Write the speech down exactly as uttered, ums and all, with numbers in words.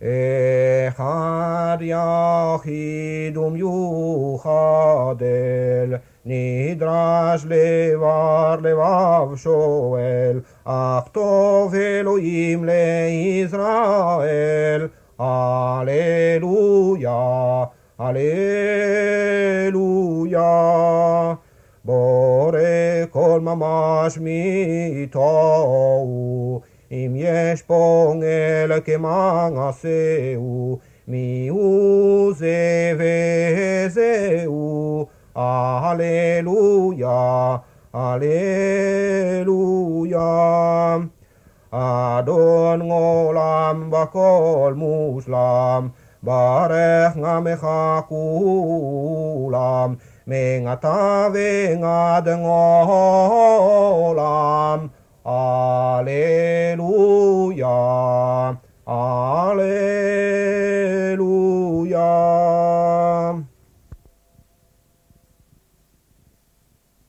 אחד יחיד ומיוחד אל, נדרש לבר לבב שואל, אך טוב אלוהים לישראל. הללויה, הללויה. בורא כל ממש מיתו, אם יש פונגל כמעשהו, מי הוא זה וזהו. הללויה, הללויה. אדון עולם בכל מושלם, ברך עמך כולם, מעתה ועד עולם. הללויה, הללויה.